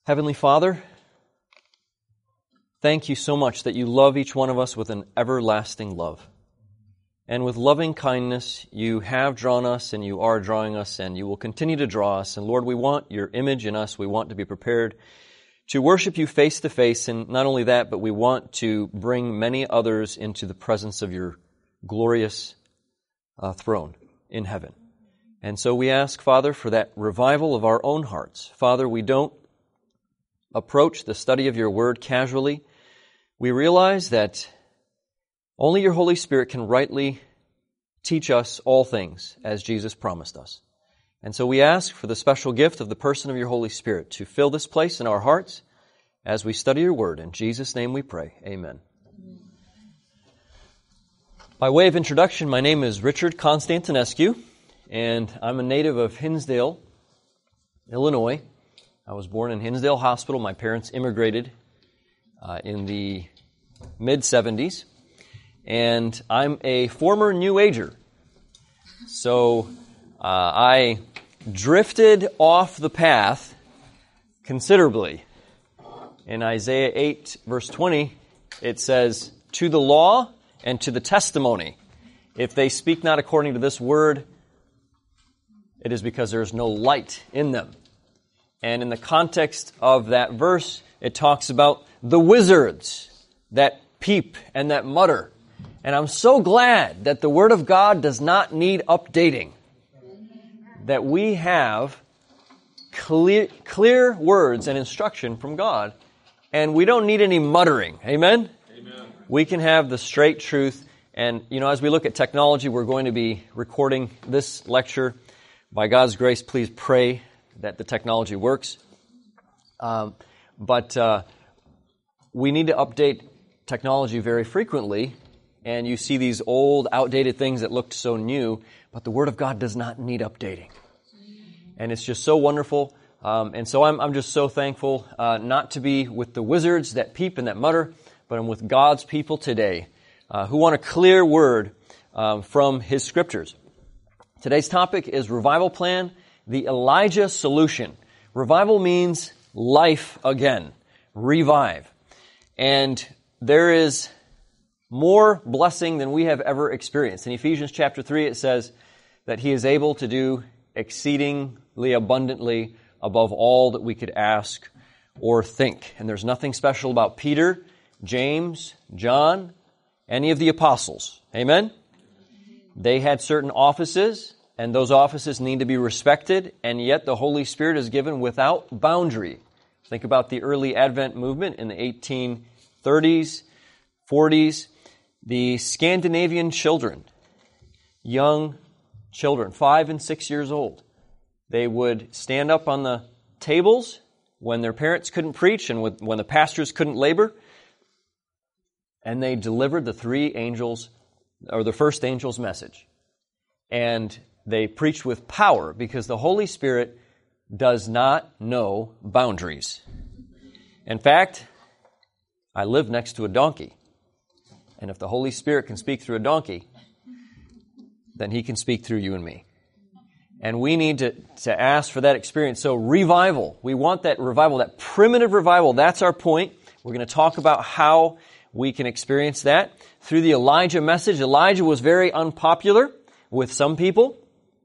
Heavenly Father, thank you so much that you love each one of us with an everlasting love. And with loving kindness, you have drawn us and you are drawing us and you will continue to draw us. And Lord, we want your image in us. We want to be prepared to worship you face to face. And not only that, but we want to bring many others into the presence of your glorious throne in heaven. And so we ask, Father, for that revival of our own hearts. Father, we don't approach the study of your word casually. We realize that only your Holy Spirit can rightly teach us all things as Jesus promised us. And so we ask for the special gift of the person of your Holy Spirit to fill this place in our hearts as we study your word. In Jesus' name we pray. Amen. By way of introduction, my name is Richard Constantinescu, and I'm a native of Hinsdale, Illinois. I was born in Hinsdale Hospital. My parents immigrated in the mid-'70s. And I'm a former New Ager. So I drifted off the path considerably. In Isaiah 8, verse 20, it says, "To the law and to the testimony, if they speak not according to this word, it is because there is no light in them." And in the context of that verse, it talks about the wizards that peep and that mutter. And I'm so glad that the Word of God does not need updating. That we have clear words and instruction from God. And we don't need any muttering. Amen? Amen. We can have the straight truth. And, as we look at technology, we're going to be recording this lecture. By God's grace, please pray that the technology works. But we need to update technology very frequently, and you see these old, outdated things that looked so new, but the Word of God does not need updating. And it's just so wonderful. And so I'm just so thankful not to be with the wizards that peep and that mutter, but I'm with God's people today who want a clear word from His Scriptures. Today's topic is Revival Plan, the Elijah Solution. Revival means life again, revive. And there is more blessing than we have ever experienced. In Ephesians chapter 3, it says that He is able to do exceedingly abundantly above all that we could ask or think. And there's nothing special about Peter, James, John, any of the apostles. Amen? They had certain offices, and those offices need to be respected, and yet the Holy Spirit is given without boundary. Think about the early Advent movement in the 1830s, 40s. The Scandinavian children, young children, 5 and 6 years old, they would stand up on the tables when their parents couldn't preach and when the pastors couldn't labor, and they delivered the first angel's message. And they preached with power because the Holy Spirit does not know boundaries. In fact, I live next to a donkey. And if the Holy Spirit can speak through a donkey, then He can speak through you and me. And we need to ask for that experience. So revival, we want that revival, that primitive revival. That's our point. We're going to talk about how we can experience that through the Elijah message. Elijah was very unpopular with some people.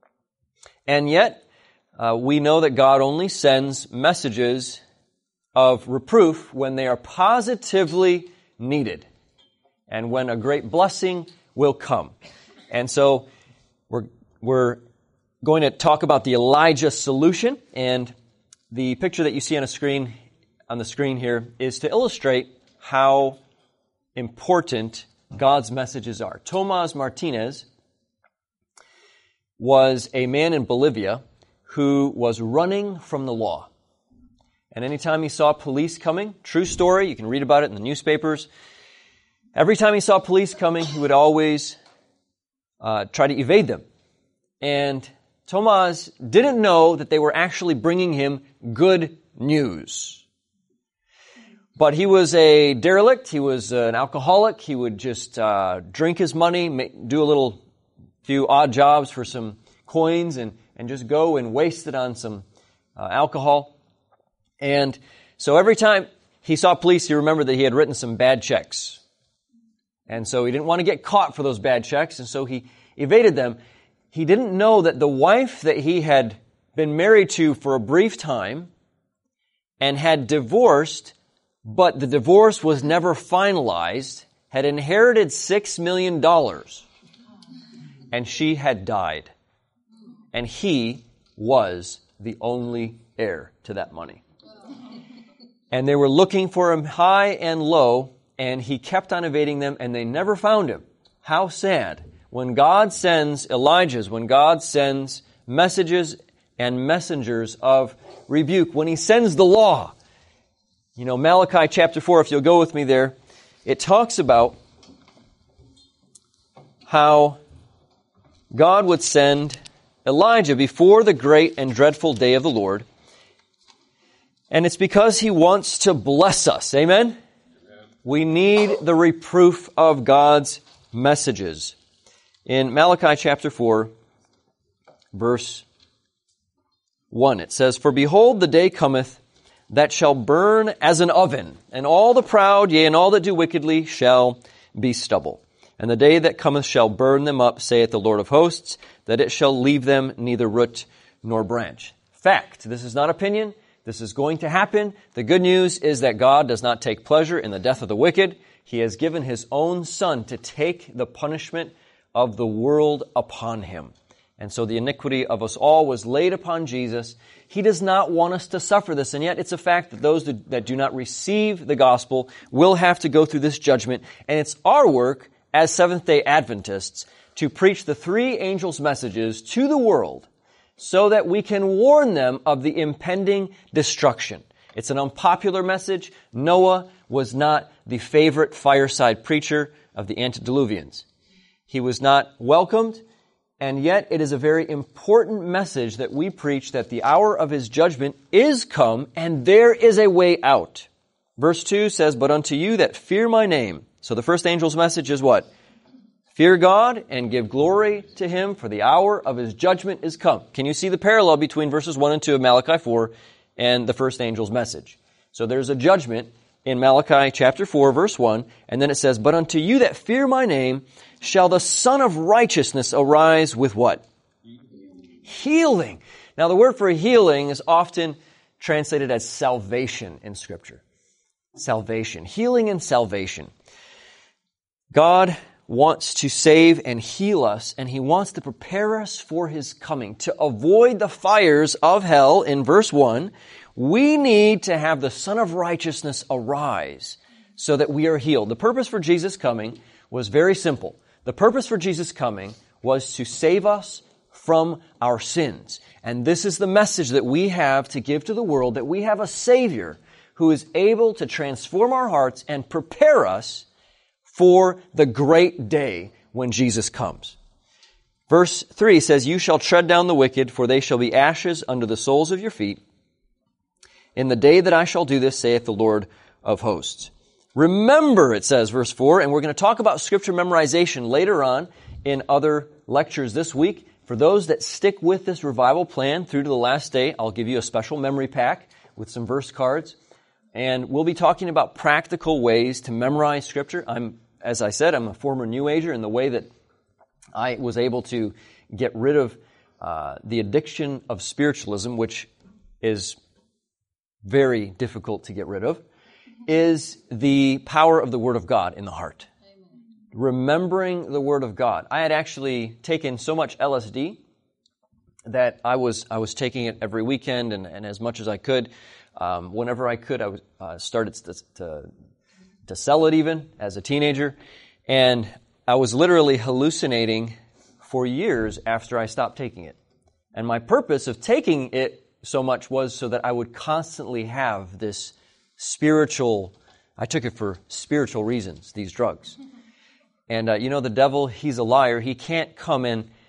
And yet, we know that God only sends messages of reproof when they are positively needed and when a great blessing will come. And so we're going to talk about the Elijah solution, and the picture that you see on the screen here is to illustrate how important God's messages are. Tomas Martinez was a man in Bolivia who was running from the law. And anytime he saw police coming, true story, you can read about it in the newspapers, every time he saw police coming, he would always try to evade them. And Tomas didn't know that they were actually bringing him good news. But he was a derelict, he was an alcoholic, he would just drink his money, do few odd jobs for some coins and just go and waste it on some alcohol. And So every time he saw police, he remembered that he had written some bad checks. And so he didn't want to get caught for those bad checks, and so he evaded them. He didn't know that the wife that he had been married to for a brief time and had divorced, but the divorce was never finalized, had inherited $6 million, and she had died. And he was the only heir to that money. And they were looking for him high and low, and he kept on evading them, and they never found him. How sad. When God sends Elijahs, when God sends messages and messengers of rebuke, when He sends the law. You know, Malachi chapter 4, if you'll go with me there, it talks about how God would send Elijah before the great and dreadful day of the Lord. And it's because He wants to bless us. Amen? We need the reproof of God's messages. In Malachi chapter 4, verse 1, it says, "For behold, the day cometh that shall burn as an oven, and all the proud, yea, and all that do wickedly shall be stubble. And the day that cometh shall burn them up, saith the Lord of hosts, that it shall leave them neither root nor branch." Fact. This is not opinion. This is going to happen. The good news is that God does not take pleasure in the death of the wicked. He has given His own Son to take the punishment of the world upon Him. And so the iniquity of us all was laid upon Jesus. He does not want us to suffer this, and yet it's a fact that those that do not receive the gospel will have to go through this judgment. And it's our work as Seventh-day Adventists to preach the three angels' messages to the world so that we can warn them of the impending destruction. It's an unpopular message. Noah was not the favorite fireside preacher of the antediluvians. He was not welcomed, and yet it is a very important message that we preach, that the hour of His judgment is come, and there is a way out. Verse 2 says, "But unto you that fear my name." So the first angel's message is what? Fear God and give glory to Him, for the hour of His judgment is come. Can you see the parallel between verses 1 and 2 of Malachi 4 and the first angel's message? So there's a judgment in Malachi chapter 4, verse 1, and then it says, "But unto you that fear my name shall the Son of Righteousness arise with" what? Healing. Now the word for healing is often translated as salvation in Scripture. Salvation. Healing and salvation. God wants to save and heal us, and He wants to prepare us for His coming. To avoid the fires of hell, in verse 1, we need to have the Son of Righteousness arise so that we are healed. The purpose for Jesus' coming was very simple. The purpose for Jesus' coming was to save us from our sins. And this is the message that we have to give to the world, that we have a Savior who is able to transform our hearts and prepare us for the great day when Jesus comes. Verse 3 says, "You shall tread down the wicked, for they shall be ashes under the soles of your feet. In the day that I shall do this, saith the Lord of hosts." Remember, it says, verse 4, and we're going to talk about Scripture memorization later on in other lectures this week. For those that stick with this revival plan through to the last day, I'll give you a special memory pack with some verse cards. And we'll be talking about practical ways to memorize Scripture. As I said, I'm a former New Ager, and the way that I was able to get rid of the addiction of spiritualism, which is very difficult to get rid of, is the power of the Word of God in the heart. Amen. Remembering the Word of God. I had actually taken so much LSD that I was taking it every weekend and as much as I could. Whenever I could, I started to sell it even as a teenager. And I was literally hallucinating for years after I stopped taking it. And my purpose of taking it so much was so that I would constantly have this spiritual, I took it for spiritual reasons, these drugs. And the devil, he's a liar. He can't come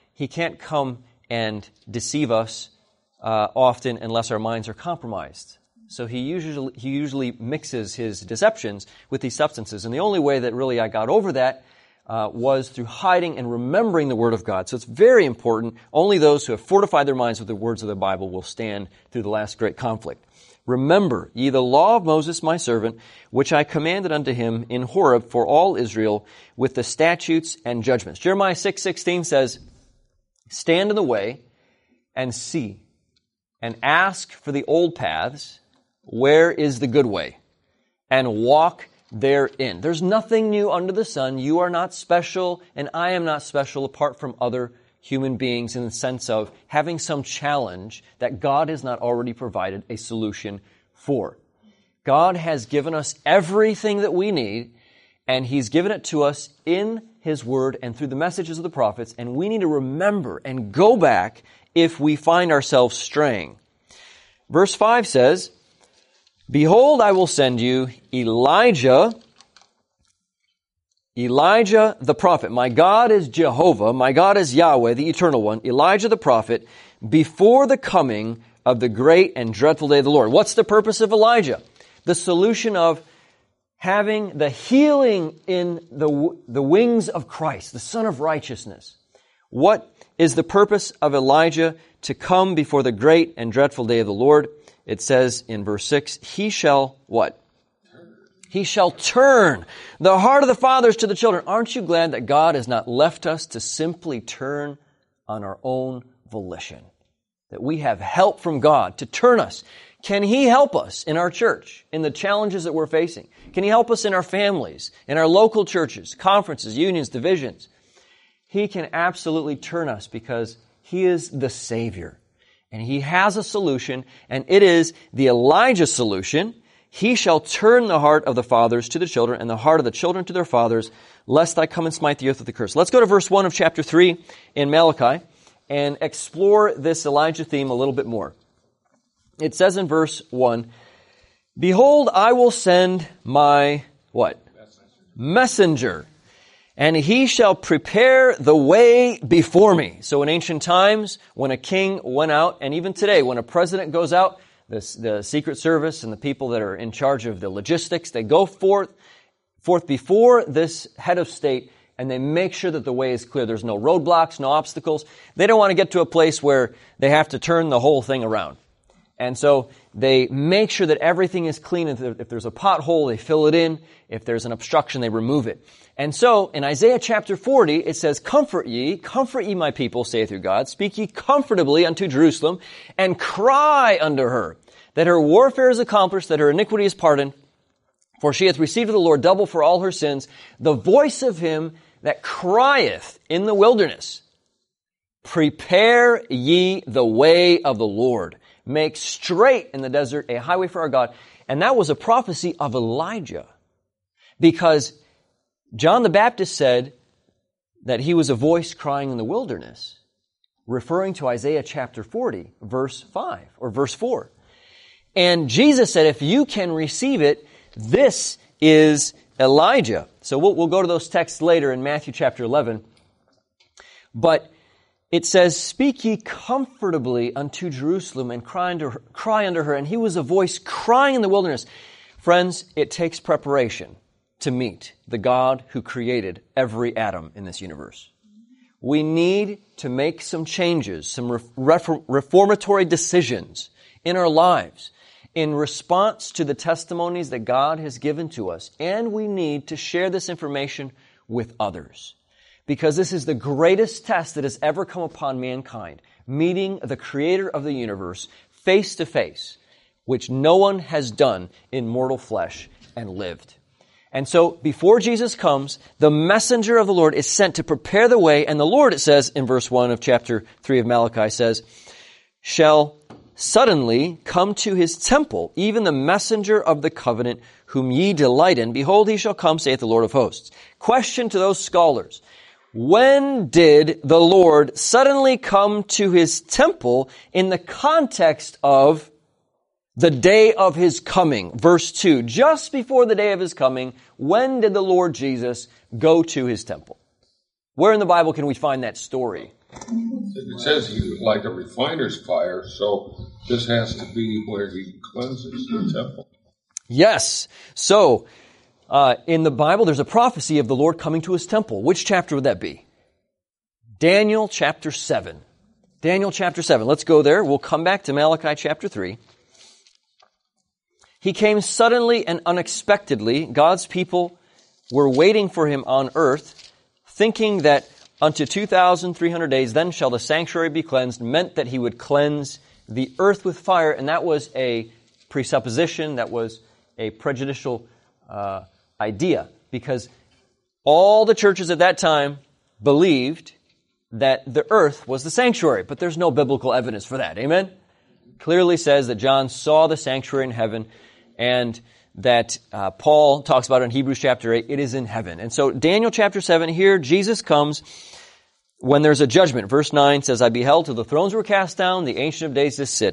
and deceive us often unless our minds are compromised. So he usually mixes his deceptions with these substances. And the only way that really I got over that was through hiding and remembering the Word of God. So it's very important. Only those who have fortified their minds with the words of the Bible will stand through the last great conflict. Remember ye the law of Moses my servant, which I commanded unto him in Horeb for all Israel, with the statutes and judgments. Jeremiah 6:16 says, stand in the way and see, and ask for the old paths, where is the good way, and walk therein. There's nothing new under the sun. You are not special, and I am not special apart from other human beings, in the sense of having some challenge that God has not already provided a solution for. God has given us everything that we need, and He's given it to us in His Word and through the messages of the prophets, and we need to remember and go back if we find ourselves straying. Verse 5 says, behold, I will send you Elijah the prophet. My God is Jehovah. My God is Yahweh, the Eternal One. Elijah the prophet, before the coming of the great and dreadful day of the Lord. What's the purpose of Elijah? The solution of having the healing in the wings of Christ, the Son of Righteousness. What is the purpose of Elijah to come before the great and dreadful day of the Lord? It says in verse 6, he shall what? He shall turn the heart of the fathers to the children. Aren't you glad that God has not left us to simply turn on our own volition? That we have help from God to turn us. Can He help us in our church, in the challenges that we're facing? Can He help us in our families, in our local churches, conferences, unions, divisions? He can absolutely turn us because He is the Savior. And He has a solution, and it is the Elijah solution. He shall turn the heart of the fathers to the children, and the heart of the children to their fathers, lest I come and smite the earth with a curse. Let's go to verse 1 of chapter 3 in Malachi and explore this Elijah theme a little bit more. It says in verse 1, behold, I will send my, what? Messenger. And he shall prepare the way before me. So in ancient times, when a king went out, and even today, when a president goes out, the Secret Service and the people that are in charge of the logistics, they go forth before this head of state, and they make sure that the way is clear. There's no roadblocks, no obstacles. They don't want to get to a place where they have to turn the whole thing around. And so they make sure that everything is clean. If there's a pothole, they fill it in. If there's an obstruction, they remove it. And so in Isaiah chapter 40, it says, comfort ye my people, saith your God. Speak ye comfortably unto Jerusalem, and cry unto her, that her warfare is accomplished, that her iniquity is pardoned. For she hath received of the Lord double for all her sins. The voice of him that crieth in the wilderness, prepare ye the way of the Lord. Make straight in the desert a highway for our God. And that was a prophecy of Elijah. Because John the Baptist said that he was a voice crying in the wilderness, referring to Isaiah chapter 40, verse 5 or verse 4. And Jesus said, if you can receive it, this is Elijah. So we'll go to those texts later in Matthew chapter 11. But it says, speak ye comfortably unto Jerusalem, and cry unto her. And he was a voice crying in the wilderness. Friends, it takes preparation to meet the God who created every atom in this universe. We need to make some changes, some reformatory decisions in our lives in response to the testimonies that God has given to us. And we need to share this information with others. Because this is the greatest test that has ever come upon mankind, meeting the Creator of the universe face to face, which no one has done in mortal flesh and lived. And so, before Jesus comes, the messenger of the Lord is sent to prepare the way, and the Lord, it says in verse 1 of chapter 3 of Malachi, says, shall suddenly come to his temple, even the messenger of the covenant, whom ye delight in. Behold, he shall come, saith the Lord of hosts. Question to those scholars. When did the Lord suddenly come to his temple in the context of the day of his coming? Verse 2, just before the day of his coming, when did the Lord Jesus go to his temple? Where in the Bible can we find that story? It says he was like a refiner's fire, so this has to be where he cleanses the temple. Yes. So, in the Bible, there's a prophecy of the Lord coming to his temple. Which chapter would that be? Daniel chapter 7. Daniel chapter 7. Let's go there. We'll come back to Malachi chapter 3. He came suddenly and unexpectedly. God's people were waiting for him on earth, thinking that unto 2,300 days, then shall the sanctuary be cleansed, meant that he would cleanse the earth with fire, and that was a presupposition, that was a prejudicial idea, because all the churches at that time believed that the earth was the sanctuary, but there's no biblical evidence for that. Amen? Clearly says that John saw the sanctuary in heaven, and that Paul talks about it in Hebrews chapter 8, it is in heaven. And so Daniel chapter 7, here Jesus comes when there's a judgment. Verse 9 says, I beheld till the thrones were cast down, the Ancient of Days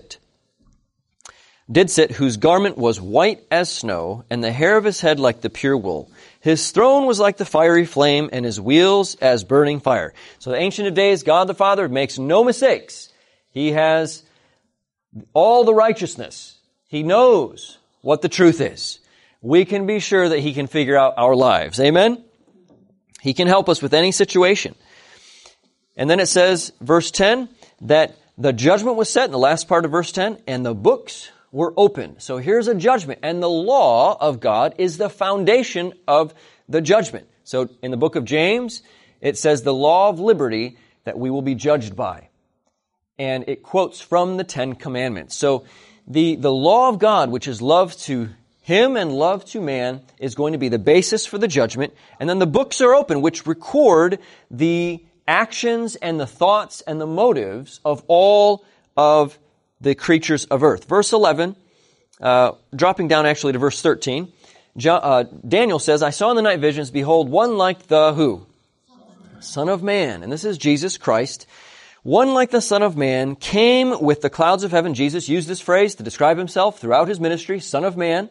did sit, whose garment was white as snow, and the hair of his head like the pure wool. His throne was like the fiery flame, and his wheels as burning fire. So the Ancient of Days, God the Father, makes no mistakes. He has all the righteousness. He knows what the truth is. We can be sure that he can figure out our lives. Amen? He can help us with any situation. And then it says, verse 10, that the judgment was set in the last part of verse 10, and the books were opened. So here's a judgment, and the law of God is the foundation of the judgment. So in the book of James, it says the law of liberty that we will be judged by. And it quotes from the Ten Commandments. So the law of God, which is love to him and love to man, is going to be the basis for the judgment. And then the books are open, which record the actions and the thoughts and the motives of all of the creatures of earth. Verse 11, dropping down actually to verse 13, Daniel says, I saw in the night visions, behold, one like the who? Son of Man. And this is Jesus Christ. One like the Son of Man came with the clouds of heaven. Jesus used this phrase to describe himself throughout his ministry, Son of Man.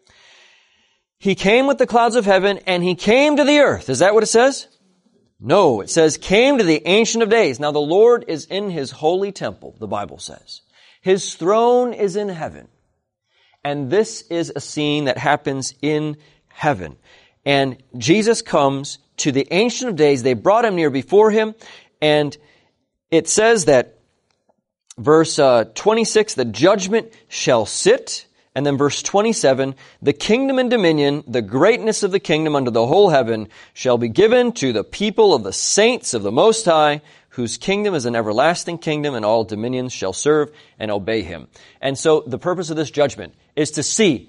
He came with the clouds of heaven, and he came to the earth. Is that what it says? No, it says came to the Ancient of Days. Now the Lord is in his holy temple, the Bible says. His throne is in heaven. And this is a scene that happens in heaven. And Jesus comes to the Ancient of Days. They brought him near before him, and it says that, verse 26, the judgment shall sit. And then verse 27, the kingdom and dominion, the greatness of the kingdom under the whole heaven shall be given to the people of the saints of the Most High, whose kingdom is an everlasting kingdom, and all dominions shall serve and obey him. And so the purpose of this judgment is to see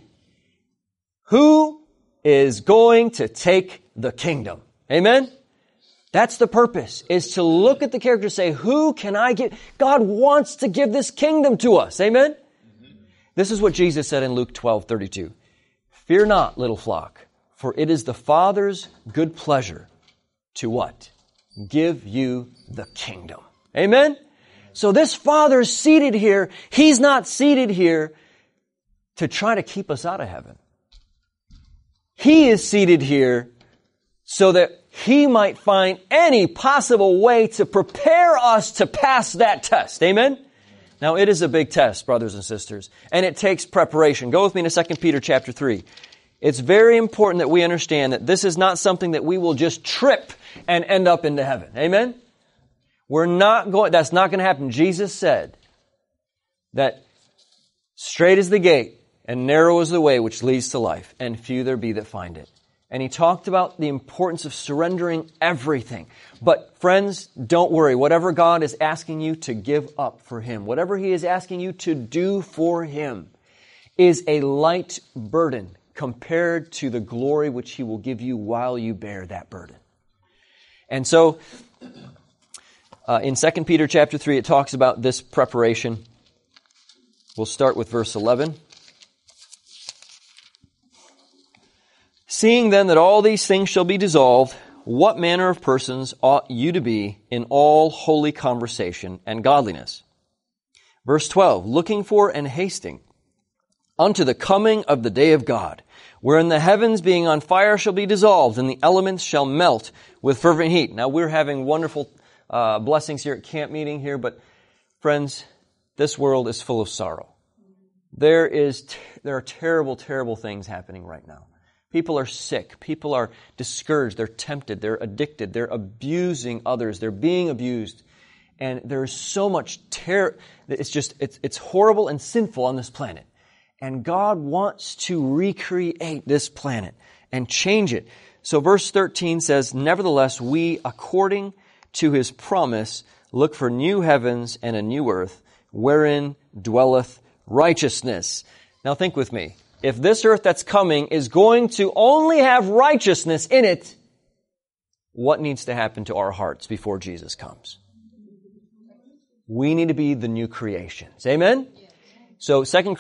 who is going to take the kingdom. Amen? That's the purpose, is to look at the character and say, who can I give? God wants to give this kingdom to us. Amen? This is what Jesus said in Luke 12:32. Fear not, little flock, for it is the Father's good pleasure to what? Give you the kingdom. Amen? So this Father is seated here. He's not seated here to try to keep us out of heaven. He is seated here so that he might find any possible way to prepare us to pass that test. Amen? Now, it is a big test, brothers and sisters, and it takes preparation. Go with me to 2 Peter chapter 3. It's very important that we understand that this is not something that we will just trip and end up into heaven. Amen? That's not going to happen. Jesus said that straight is the gate and narrow is the way which leads to life, and few there be that find it. And he talked about the importance of surrendering everything. But friends, don't worry. Whatever God is asking you to give up for him, whatever he is asking you to do for him, is a light burden compared to the glory which he will give you while you bear that burden. And so, in 2 Peter chapter 3, it talks about this preparation. We'll start with verse 11. Seeing then that all these things shall be dissolved, what manner of persons ought you to be in all holy conversation and godliness? Verse 12, looking for and hasting unto the coming of the day of God, wherein the heavens being on fire shall be dissolved, and the elements shall melt with fervent heat. Now we're having wonderful blessings here at camp meeting here, but friends, this world is full of sorrow. There are terrible, terrible things happening right now. People are sick. People are discouraged. They're tempted. They're addicted. They're abusing others. They're being abused. And there's so much terror. It's horrible and sinful on this planet. And God wants to recreate this planet and change it. So verse 13 says, nevertheless, we, according to His promise, look for new heavens and a new earth, wherein dwelleth righteousness. Now think with me. If this earth that's coming is going to only have righteousness in it, what needs to happen to our hearts before Jesus comes? We need to be the new creations. Amen? So Second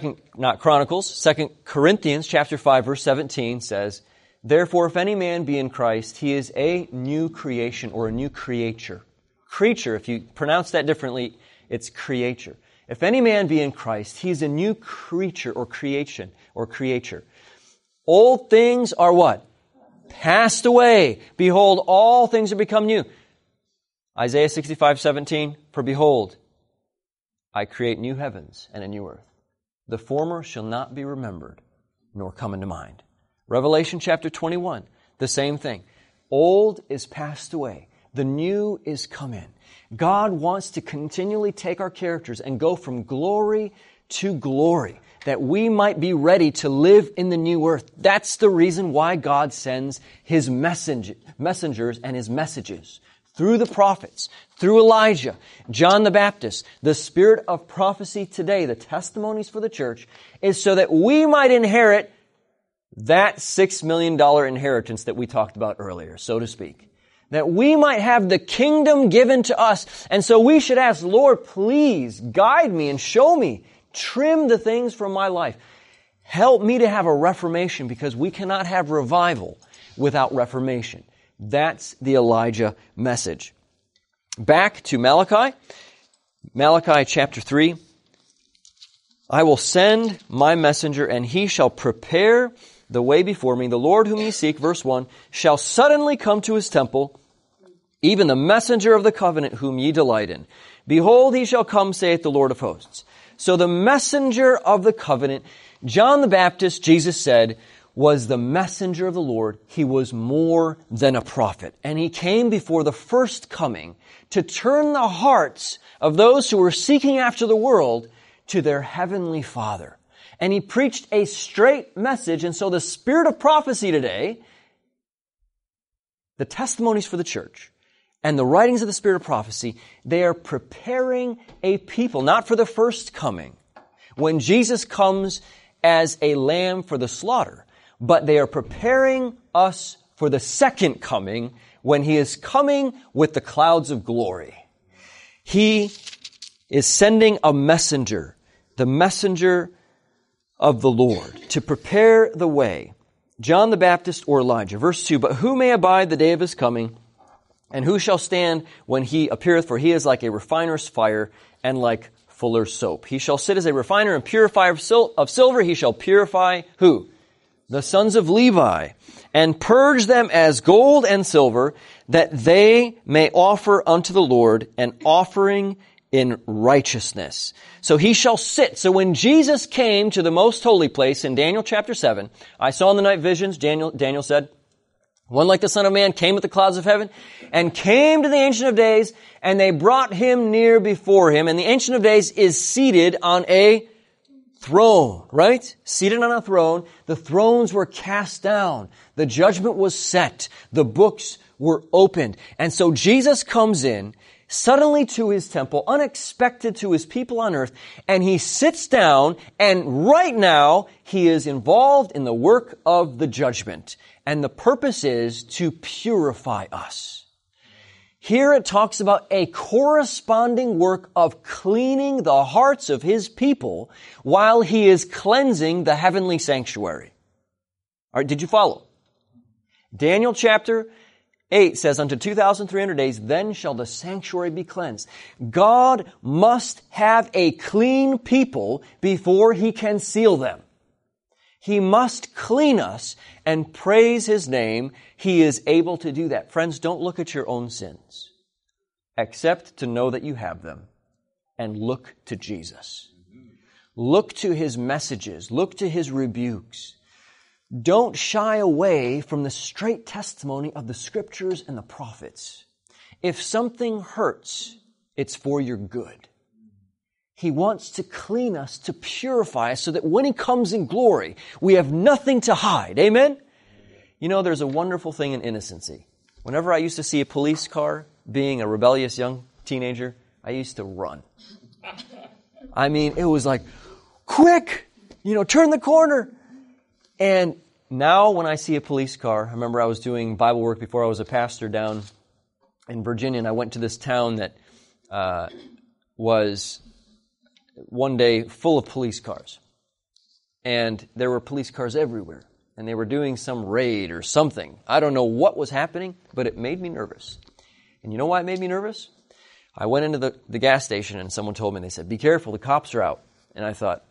Corinthians chapter 5 verse 17 says, therefore if any man be in Christ, he is a new creation or a new creature. Creature, if you pronounce that differently, it's creature. If any man be in Christ, he is a new creature or creation or creature. Old things are what? Passed away. Behold, all things are become new. Isaiah 65:17, for behold, I create new heavens and a new earth. The former shall not be remembered, nor come into mind. Revelation chapter 21, the same thing. Old is passed away. The new is come in. God wants to continually take our characters and go from glory to glory, that we might be ready to live in the new earth. That's the reason why God sends His messengers and His messages through the prophets, through Elijah, John the Baptist. The spirit of prophecy today, the testimonies for the church, is so that we might inherit that $6 million inheritance that we talked about earlier, so to speak. That we might have the kingdom given to us. And so we should ask, Lord, please guide me and show me. Trim the things from my life. Help me to have a reformation, because we cannot have revival without reformation. That's the Elijah message. Back to Malachi. Malachi chapter 3. I will send my messenger, and he shall prepare the way before me. The Lord whom ye seek, verse 1, shall suddenly come to His temple, even the messenger of the covenant whom ye delight in. Behold, he shall come, saith the Lord of hosts. So the messenger of the covenant, John the Baptist, Jesus said, was the messenger of the Lord. He was more than a prophet. And he came before the first coming to turn the hearts of those who were seeking after the world to their heavenly Father. And he preached a straight message. And so the spirit of prophecy today, the testimonies for the church, and the writings of the spirit of prophecy, they are preparing a people, not for the first coming, when Jesus comes as a lamb for the slaughter, but they are preparing us for the second coming, when He is coming with the clouds of glory. He is sending a messenger, the messenger of the Lord, to prepare the way. John the Baptist or Elijah. Verse 2, but who may abide the day of His coming? And who shall stand when He appeareth? For He is like a refiner's fire and like fuller's soap. He shall sit as a refiner and purifier of silver. He shall purify who? The sons of Levi, and purge them as gold and silver, that they may offer unto the Lord an offering in righteousness. So He shall sit. So when Jesus came to the most holy place in Daniel chapter 7, I saw in the night visions, Daniel said, one like the Son of Man came with the clouds of heaven and came to the Ancient of Days, and they brought Him near before Him. And the Ancient of Days is seated on a throne, right? Seated on a throne. The thrones were cast down. The judgment was set. The books were opened. And so Jesus comes in suddenly to His temple, unexpected to His people on earth, and He sits down, and right now He is involved in the work of the judgment. And the purpose is to purify us. Here it talks about a corresponding work of cleaning the hearts of His people while He is cleansing the heavenly sanctuary. All right, did you follow? Daniel chapter 8 says, unto 2,300 days, then shall the sanctuary be cleansed. God must have a clean people before He can seal them. He must clean us and praise His name. He is able to do that. Friends, don't look at your own sins, except to know that you have them, and look to Jesus. Look to His messages. Look to His rebukes. Don't shy away from the straight testimony of the Scriptures and the prophets. If something hurts, it's for your good. He wants to clean us, to purify us, so that when He comes in glory, we have nothing to hide. Amen? You know, there's a wonderful thing in innocency. Whenever I used to see a police car, being a rebellious young teenager, I used to run. I mean, it was like, quick, turn the corner. And now when I see a police car, I remember I was doing Bible work before I was a pastor down in Virginia, and I went to this town that was one day full of police cars. And there were police cars everywhere. And they were doing some raid or something. I don't know what was happening, but it made me nervous. And you know why it made me nervous? I went into the gas station and someone told me, they said, be careful, the cops are out. And I thought,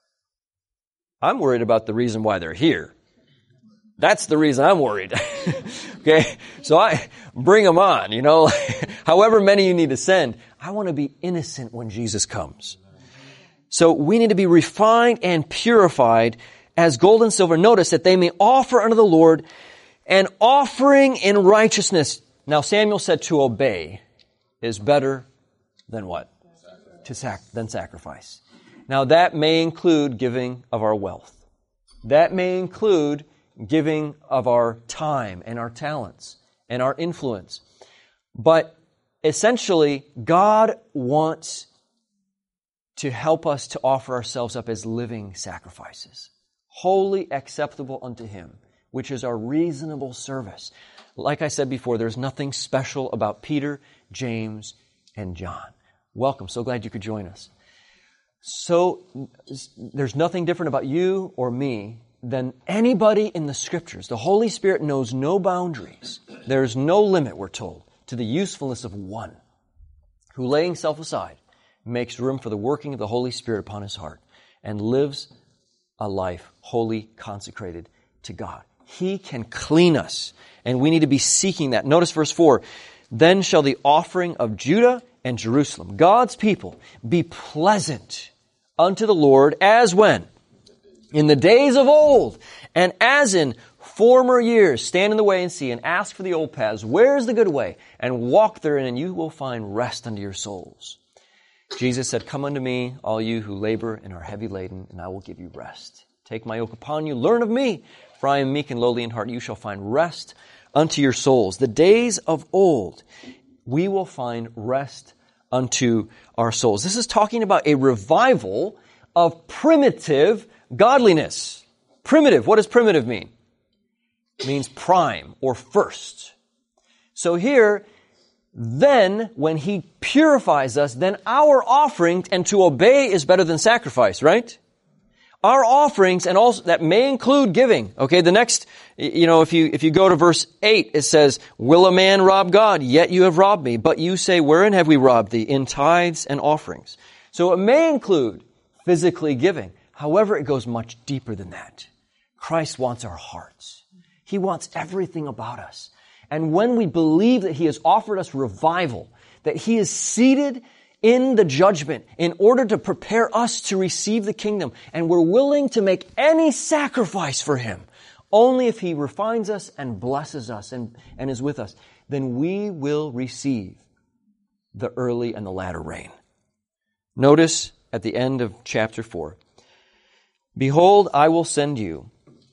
I'm worried about the reason why they're here. That's the reason I'm worried. Okay? So I bring them on, however many you need to send. I want to be innocent when Jesus comes. So we need to be refined and purified as gold and silver. Notice that they may offer unto the Lord an offering in righteousness. Now Samuel said to obey is better than what? Than sacrifice. Now that may include giving of our wealth. That may include giving of our time and our talents and our influence. But essentially, God wants to help us to offer ourselves up as living sacrifices, wholly acceptable unto Him, which is our reasonable service. Like I said before, there's nothing special about Peter, James, and John. Welcome. So glad you could join us. So there's nothing different about you or me than anybody in the Scriptures. The Holy Spirit knows no boundaries. There's no limit, we're told, to the usefulness of one who, laying self aside, makes room for the working of the Holy Spirit upon his heart and lives a life wholly consecrated to God. He can clean us, and we need to be seeking that. Notice verse 4, then shall the offering of Judah and Jerusalem, God's people, be pleasant unto the Lord as when? In the days of old, and as in former years. Stand in the way and see, and ask for the old paths. Where is the good way? And walk therein, and you will find rest unto your souls. Jesus said, come unto me, all you who labor and are heavy laden, and I will give you rest. Take my yoke upon you, learn of me, for I am meek and lowly in heart, and you shall find rest unto your souls. The days of old, we will find rest unto our souls. This is talking about a revival of primitive godliness. Primitive, what does primitive mean? It means prime or first. So here, then, when He purifies us, then our offerings, and to obey is better than sacrifice, right? Our offerings, and also that may include giving. Okay, the next, if you go to verse 8, it says, will a man rob God? Yet you have robbed me. But you say, wherein have we robbed thee? In tithes and offerings. So it may include physically giving. However, it goes much deeper than that. Christ wants our hearts. He wants everything about us. And when we believe that He has offered us revival, that He is seated in the judgment in order to prepare us to receive the kingdom, and we're willing to make any sacrifice for Him, only if He refines us and blesses us and is with us, then we will receive the early and the latter rain. Notice at the end of chapter 4, behold, I will send you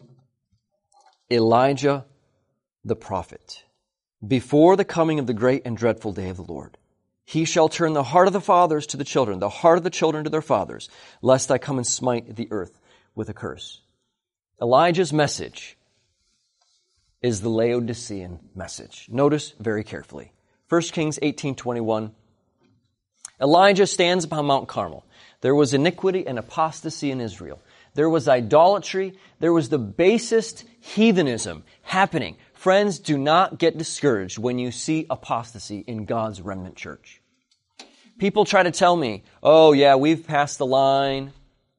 Elijah the prophet before the coming of the great and dreadful day of the Lord. He shall turn the heart of the fathers to the children, the heart of the children to their fathers, lest I come and smite the earth with a curse. Elijah's message is the Laodicean message. Notice very carefully. 1 Kings 18:21. Elijah stands upon Mount Carmel. There was iniquity and apostasy in Israel. There was idolatry. There was the basest heathenism happening. Friends, do not get discouraged when you see apostasy in God's remnant church. People try to tell me, oh yeah, we've passed the line.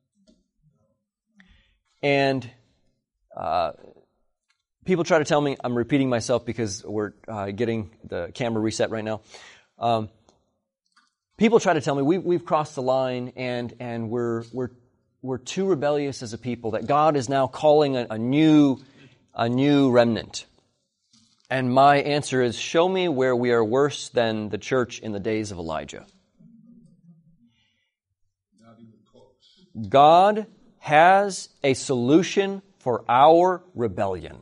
And people try to tell me, I'm repeating myself because we're getting the camera reset right now. People try to tell me we've crossed the line and we're too rebellious as a people, that God is now calling a new remnant. And my answer is, show me where we are worse than the church in the days of Elijah. God has a solution for our rebellion.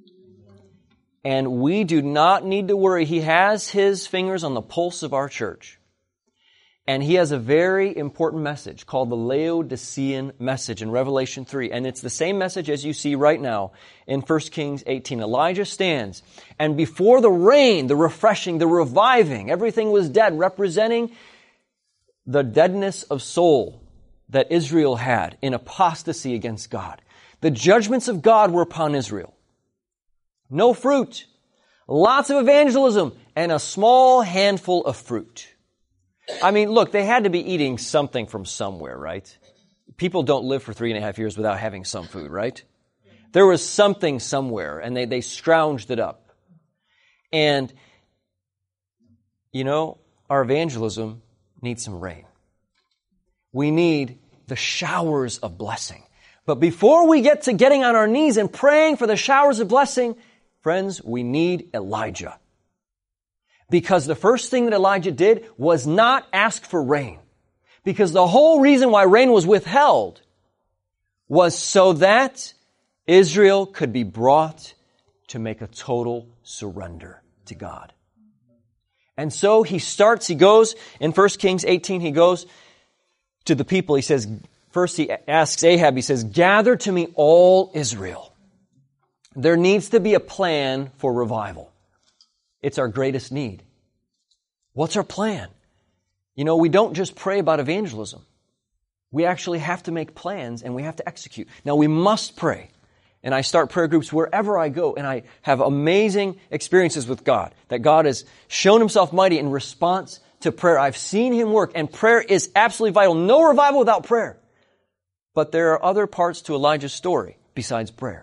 And we do not need to worry. He has His fingers on the pulse of our church. And He has a very important message called the Laodicean message in Revelation 3. And it's the same message as you see right now in 1 Kings 18. Elijah stands, and before the rain, the refreshing, the reviving, everything was dead, representing the deadness of soul that Israel had in apostasy against God. The judgments of God were upon Israel. No fruit, lots of evangelism, and a small handful of fruit. I mean, look, they had to be eating something from somewhere, right? People don't live for 3.5 years without having some food, right? There was something somewhere, and they scrounged it up. And, you know, our evangelism needs some rain. We need the showers of blessing. But before we get to getting on our knees and praying for the showers of blessing, friends, we need Elijah. Because the first thing that Elijah did was not ask for rain. Because the whole reason why rain was withheld was so that Israel could be brought to make a total surrender to God. And so he goes, in 1 Kings 18, he goes to the people. He says, first he asks Ahab, he says, gather to me all Israel. There needs to be a plan for revival. It's our greatest need. What's our plan? You know, we don't just pray about evangelism. We actually have to make plans and we have to execute. Now, we must pray. And I start prayer groups wherever I go, and I have amazing experiences with God, that God has shown Himself mighty in response to prayer. I've seen Him work, and prayer is absolutely vital. No revival without prayer. But there are other parts to Elijah's story besides prayer.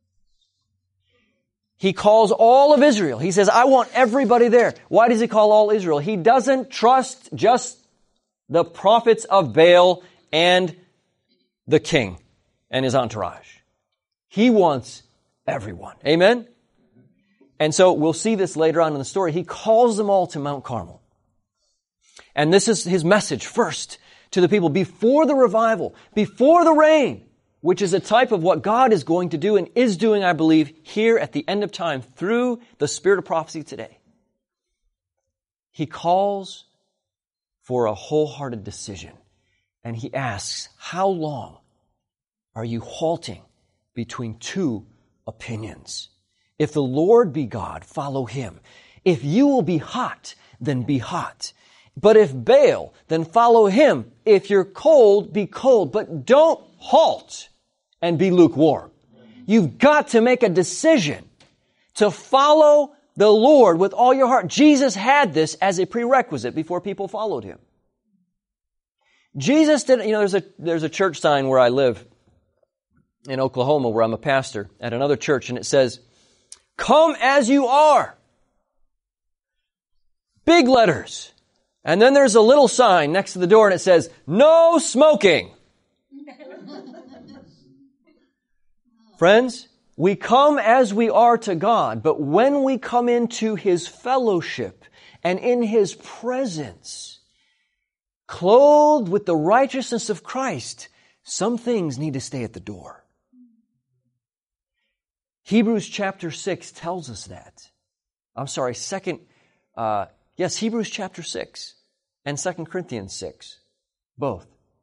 He calls all of Israel. He says, I want everybody there. Why does He call all Israel? He doesn't trust just the prophets of Baal and the king and his entourage. He wants everyone. Amen? And so we'll see this later on in the story. He calls them all to Mount Carmel. And this is His message first to the people before the revival, before the rain, which is a type of what God is going to do and is doing, I believe, here at the end of time through the spirit of prophecy today. He calls for a wholehearted decision. And He asks, how long are you halting between two opinions? If the Lord be God, follow Him. If you will be hot, then be hot. But if Baal, then follow him. If you're cold, be cold. But don't halt and be lukewarm. You've got to make a decision to follow the Lord with all your heart. Jesus had this as a prerequisite before people followed Him. Jesus didn't, there's a church sign where I live in Oklahoma where I'm a pastor at another church, and it says, come as you are. Big letters. And then there's a little sign next to the door and it says, no smoking. Friends, we come as we are to God, but when we come into His fellowship and in His presence, clothed with the righteousness of Christ, some things need to stay at the door. Hebrews chapter 6 tells us that. Hebrews chapter 6 and 2 Corinthians 6, both,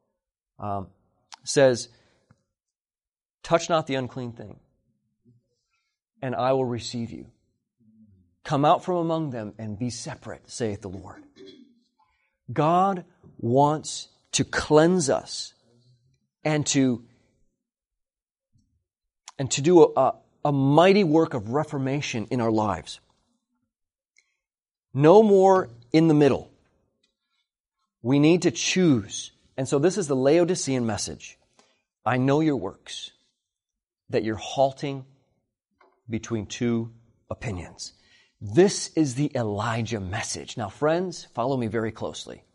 says, touch not the unclean thing, and I will receive you. Come out from among them and be separate, saith the Lord. God wants to cleanse us and to do a mighty work of reformation in our lives. No more in the middle. We need to choose. And so this is the Laodicean message. I know your works, that you're halting between two opinions. This is the Elijah message. Now, friends, follow me very closely.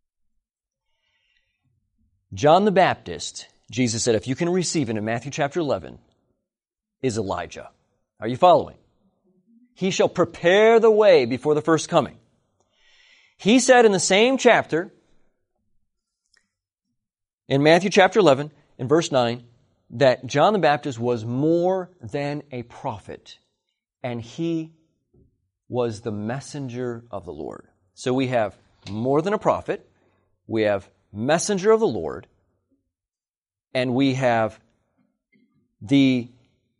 John the Baptist, Jesus said, if you can receive it in Matthew chapter 11, is Elijah. Are you following? He shall prepare the way before the first coming. He said in the same chapter, in Matthew chapter 11, in verse 9, that John the Baptist was more than a prophet, and he was the messenger of the Lord. So we have more than a prophet, we have messenger of the Lord, and we have the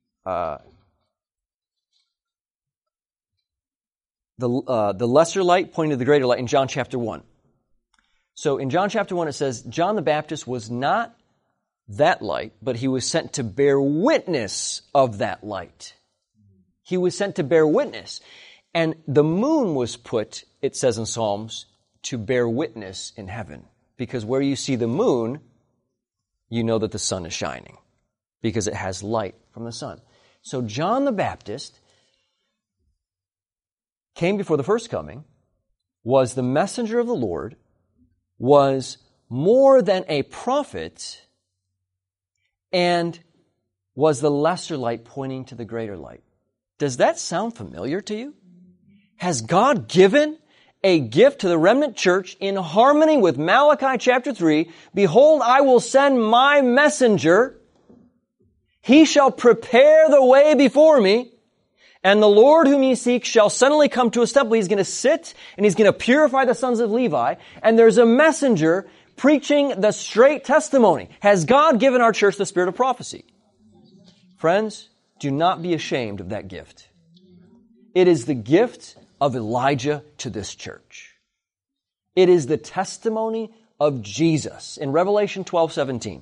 lesser light pointing to the greater light in John chapter 1. So in John chapter 1 it says, John the Baptist was not that light, but he was sent to bear witness of that light. He was sent to bear witness. And the moon was put, it says in Psalms, to bear witness in heaven. Because where you see the moon, you know that the sun is shining, because it has light from the sun. So John the Baptist came before the first coming, was the messenger of the Lord, was more than a prophet, and was the lesser light pointing to the greater light. Does that sound familiar to you? Has God given a gift to the remnant church in harmony with Malachi chapter 3? Behold, I will send my messenger. He shall prepare the way before me. And the Lord whom ye seek shall suddenly come to his temple. He's going to sit and he's going to purify the sons of Levi. And there's a messenger preaching the straight testimony. Has God given our church the spirit of prophecy? Friends, do not be ashamed of that gift. It is the gift of Elijah to this church. It is the testimony of Jesus. In Revelation 12:17,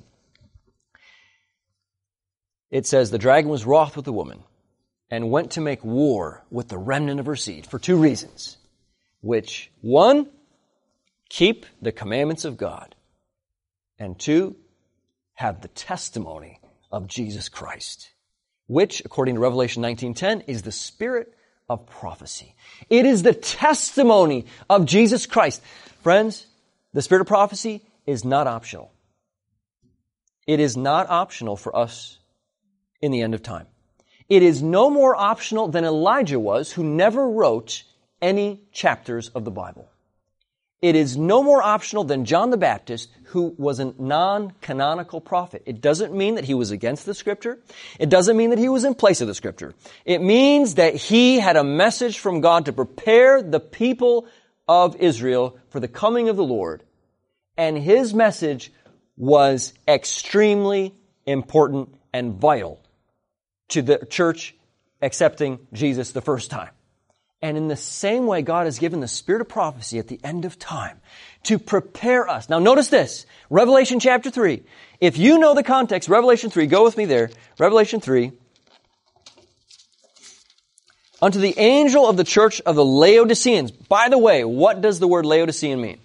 it says, the dragon was wroth with the woman and went to make war with the remnant of her seed for two reasons. Which, one, keep the commandments of God, and two, have the testimony of Jesus Christ, which, according to Revelation 19:10, is the spirit of prophecy. It is the testimony of Jesus Christ. Friends, the spirit of prophecy is not optional. It is not optional for us in the end of time. It is no more optional than Elijah was, who never wrote any chapters of the Bible. It is no more optional than John the Baptist, who was a non-canonical prophet. It doesn't mean that he was against the Scripture. It doesn't mean that he was in place of the Scripture. It means that he had a message from God to prepare the people of Israel for the coming of the Lord. And his message was extremely important and vital to the church accepting Jesus the first time. And in the same way, God has given the spirit of prophecy at the end of time to prepare us. Now notice this, Revelation chapter 3. If you know the context, Revelation 3, go with me there. Revelation 3. Unto the angel of the church of the Laodiceans. By the way, what does the word Laodicean mean?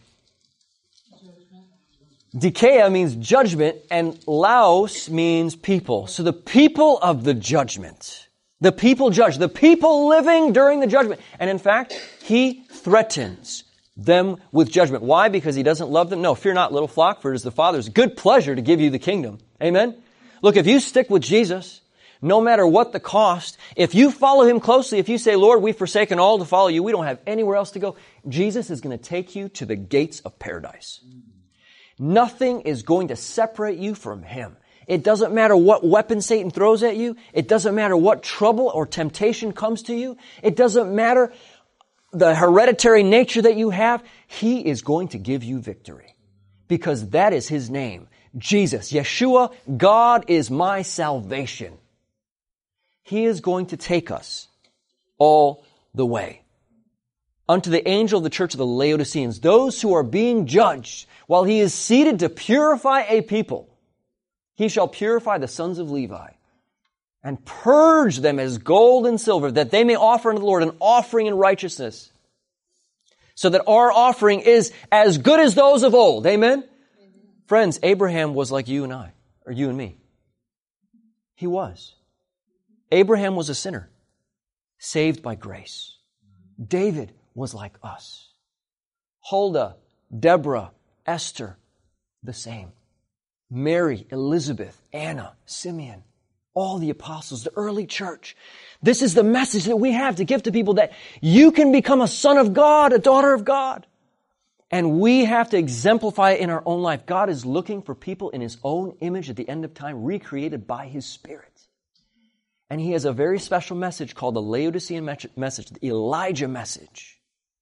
Dikeia means judgment, and Laos means people. So the people of the judgment. The people judge. The people living during the judgment. And in fact, he threatens them with judgment. Why? Because he doesn't love them? No, fear not, little flock, for it is the Father's good pleasure to give you the kingdom. Amen? Look, if you stick with Jesus, no matter what the cost, if you follow him closely, if you say, Lord, we've forsaken all to follow you, we don't have anywhere else to go, Jesus is going to take you to the gates of paradise. Nothing is going to separate you from him. It doesn't matter what weapon Satan throws at you. It doesn't matter what trouble or temptation comes to you. It doesn't matter the hereditary nature that you have. He is going to give you victory, because that is his name, Jesus, Yeshua. God is my salvation. He is going to take us all the way. Unto the angel of the church of the Laodiceans, those who are being judged, while he is seated to purify a people, he shall purify the sons of Levi and purge them as gold and silver, that they may offer unto the Lord an offering in righteousness, so that our offering is as good as those of old. Amen? Friends, Abraham was like you and I, or you and me. He was. Abraham was a sinner, saved by grace. David was like us. Huldah, Deborah, Esther, the same. Mary, Elizabeth, Anna, Simeon, all the apostles, the early church. This is the message that we have to give to people, that you can become a son of God, a daughter of God. And we have to exemplify it in our own life. God is looking for people in His own image at the end of time, recreated by His Spirit. And He has a very special message called the Laodicean message, the Elijah message.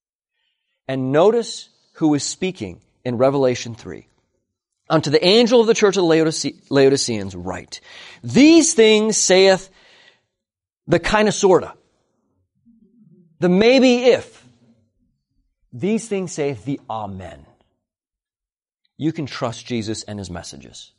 And notice who is speaking in Revelation 3. Unto the angel of the church of the Laodiceans write, These things saith the kinda sorta, the maybe if. These things saith the Amen. You can trust Jesus and His messages.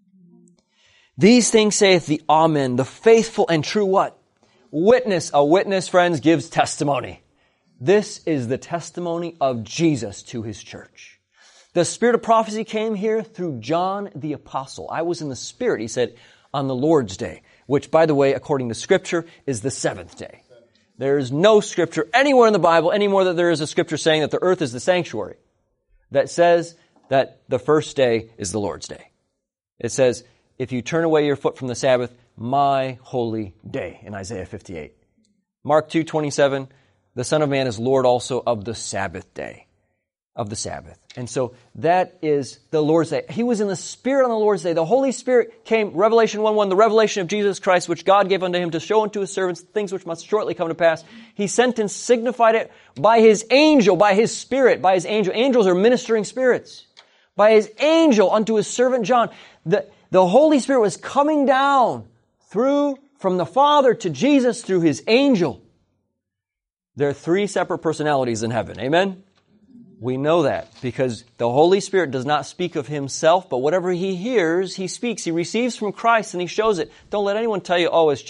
These things saith the Amen, the faithful and true what? Witness. A witness, friends, gives testimony. This is the testimony of Jesus to His church. The spirit of prophecy came here through John the Apostle. I was in the Spirit, he said, on the Lord's Day, which, by the way, according to Scripture, is the seventh day. There is no Scripture anywhere in the Bible anymore that there is a Scripture saying that the earth is the sanctuary that says that the first day is the Lord's Day. It says, if you turn away your foot from the Sabbath, my holy day, in Isaiah 58. Mark 2:27, the Son of Man is Lord also of the Sabbath day, of the Sabbath. And so that is the Lord's Day. He was in the Spirit on the Lord's Day. The Holy Spirit came, Revelation 1:1, the revelation of Jesus Christ, which God gave unto Him to show unto His servants things which must shortly come to pass. He sent and signified it by His angel, by His Spirit, by His angel. Angels are ministering spirits. By His angel unto His servant John. The Holy Spirit was coming down from the Father to Jesus through His angel. There are three separate personalities in heaven. Amen? We know that because the Holy Spirit does not speak of Himself, but whatever He hears, He speaks. He receives from Christ and He shows it. Don't let anyone tell you,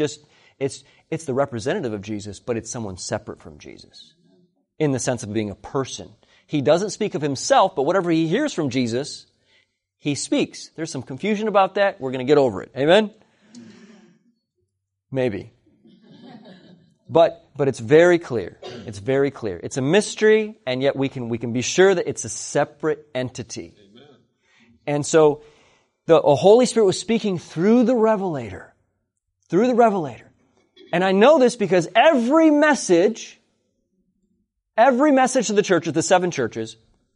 it's the representative of Jesus, but it's someone separate from Jesus in the sense of being a person. He doesn't speak of Himself, but whatever He hears from Jesus, He speaks. There's some confusion about that. We're going to get over it. Amen? Maybe. But it's very clear. It's very clear. It's a mystery, and yet we can be sure that it's a separate entity. Amen. And so the Holy Spirit was speaking through the Revelator. Through the Revelator. And I know this because every message to the churches, the seven churches,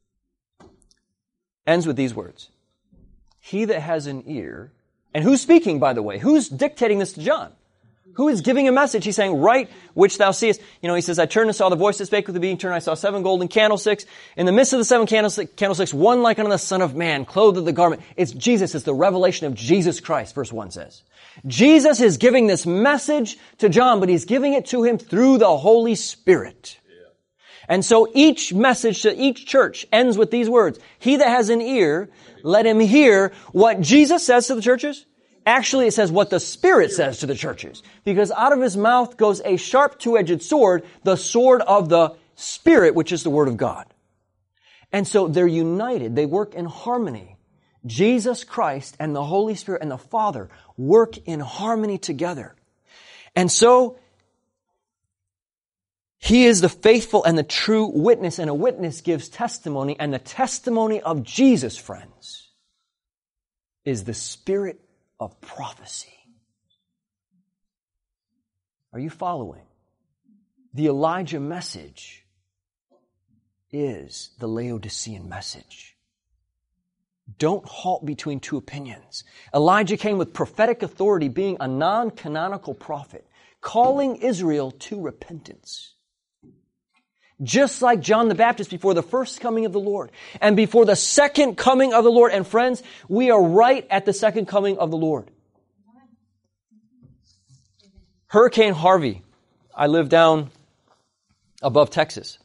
ends with these words. He that has an ear, and who's speaking, by the way? Who's dictating this to John? Who is giving a message? He's saying, write which thou seest. He says, I turned and saw the voice that spake with the being turned. I saw 7 golden candlesticks. In the midst of the 7 candlesticks, one like unto the Son of Man, clothed with the garment. It's Jesus. It's the revelation of Jesus Christ, verse 1 says. Jesus is giving this message to John, but He's giving it to him through the Holy Spirit. And so each message to each church ends with these words. He that has an ear, let him hear what Jesus says to the churches. Actually, it says what the Spirit says to the churches. Because out of His mouth goes a sharp two-edged sword, the sword of the Spirit, which is the Word of God. And so they're united. They work in harmony. Jesus Christ and the Holy Spirit and the Father work in harmony together. And so He is the faithful and the true witness, and a witness gives testimony, and the testimony of Jesus, friends, is the spirit of prophecy. Are you following? The Elijah message is the Laodicean message. Don't halt between two opinions. Elijah came with prophetic authority, being a non-canonical prophet, calling Israel to repentance. Just like John the Baptist before the first coming of the Lord and before the second coming of the Lord. And friends, we are right at the second coming of the Lord. Hurricane Harvey. I live down above Texas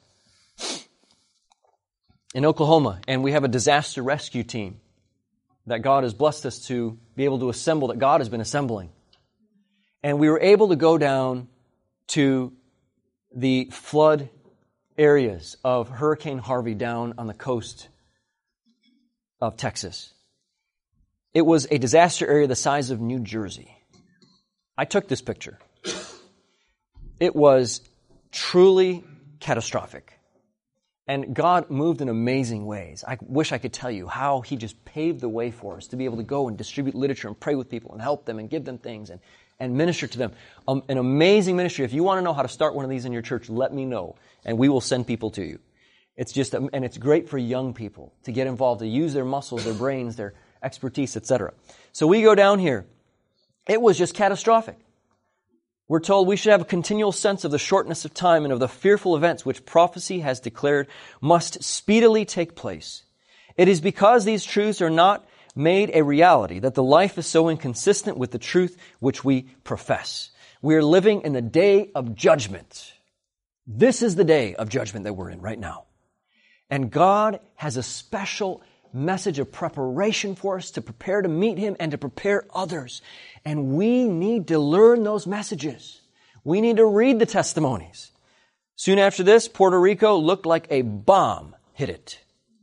in Oklahoma, and we have a disaster rescue team that God has blessed us to be able to assemble, that God has been assembling. And we were able to go down to the flood areas of Hurricane Harvey down on the coast of Texas. It was a disaster area the size of New Jersey. I took this picture. It was truly catastrophic. And God moved in amazing ways. I wish I could tell you how He just paved the way for us to be able to go and distribute literature and pray with people and help them and give them things and minister to them. An amazing ministry. If you want to know how to start one of these in your church, let me know, and we will send people to you. It's just, and it's great for young people to get involved, to use their muscles, their brains, their expertise, etc. So we go down here. It was just catastrophic. We're told we should have a continual sense of the shortness of time and of the fearful events which prophecy has declared must speedily take place. It is because these truths are not made a reality that the life is so inconsistent with the truth which we profess. We are living in the day of judgment. This is the day of judgment that we're in right now. And God has a special message of preparation for us to prepare to meet Him and to prepare others. And we need to learn those messages. We need to read the testimonies. Soon after this, Puerto Rico looked like a bomb hit it.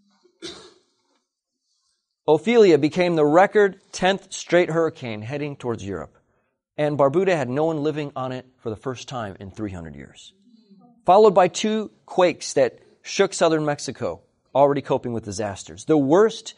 Ophelia became the record 10th straight hurricane heading towards Europe. And Barbuda had no one living on it for the first time in 300 years. Followed by 2 quakes that shook southern Mexico, already coping with disasters. The worst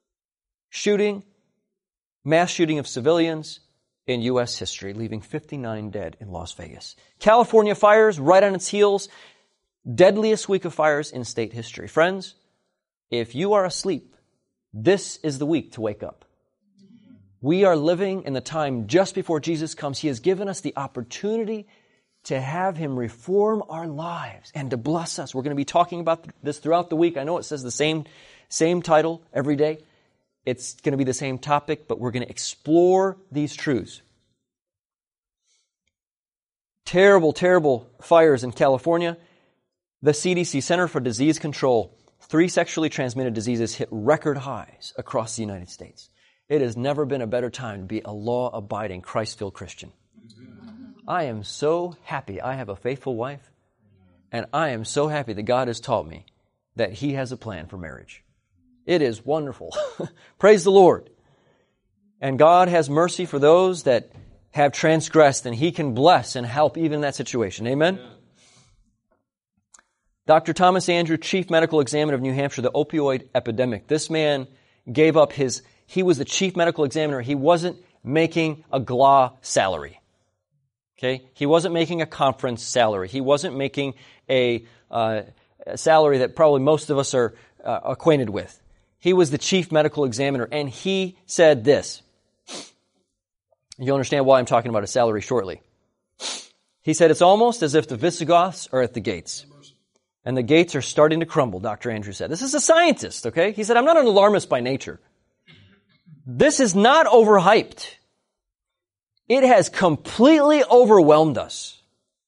mass shooting of civilians in U.S. history, leaving 59 dead in Las Vegas. California fires right on its heels, deadliest week of fires in state history. Friends, if you are asleep, this is the week to wake up. We are living in the time just before Jesus comes. He has given us the opportunity to have Him reform our lives and to bless us. We're going to be talking about this throughout the week. I know it says the same title every day. It's going to be the same topic, but we're going to explore these truths. Terrible, terrible fires in California. The CDC, Center for Disease Control, 3 sexually transmitted diseases hit record highs across the United States. It has never been a better time to be a law-abiding, Christ-filled Christian. I am so happy I have a faithful wife, and I am so happy that God has taught me that He has a plan for marriage. It is wonderful. Praise the Lord. And God has mercy for those that have transgressed, and He can bless and help even in that situation. Amen? Yeah. Dr. Thomas Andrew, Chief Medical Examiner of New Hampshire, the opioid epidemic. This man gave up he was the Chief Medical Examiner. He wasn't making a GLA salary. Okay? He wasn't making a conference salary. He wasn't making a salary that probably most of us are acquainted with. He was the Chief Medical Examiner, and he said this. You'll understand why I'm talking about a salary shortly. He said, it's almost as if the Visigoths are at the gates. And the gates are starting to crumble, Dr. Andrew said. This is a scientist, okay? He said, I'm not an alarmist by nature. This is not overhyped. It has completely overwhelmed us.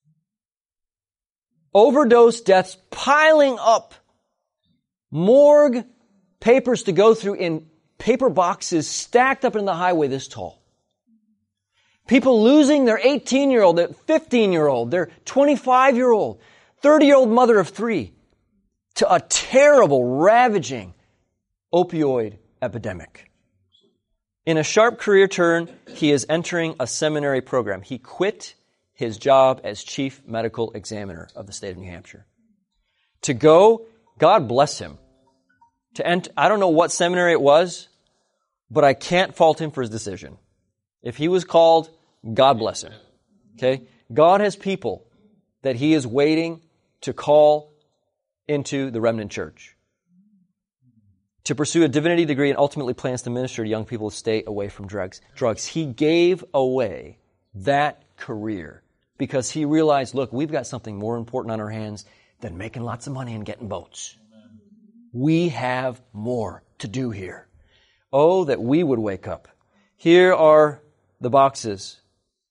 Overdose deaths piling up. Morgue papers to go through in paper boxes stacked up in the highway this tall. People losing their 18-year-old, their 15-year-old, their 25-year-old, 30-year-old mother of 3 to a terrible, ravaging opioid epidemic. In a sharp career turn, he is entering a seminary program. He quit his job as Chief Medical Examiner of the state of New Hampshire. To go, God bless him. To enter, I don't know what seminary it was, but I can't fault him for his decision. If he was called, God bless him. Okay? God has people that He is waiting to call into the remnant church. To pursue a divinity degree and ultimately plans to minister to young people to stay away from drugs. He gave away that career because he realized, look, we've got something more important on our hands than making lots of money and getting boats. We have more to do here. Oh, that we would wake up. Here are the boxes,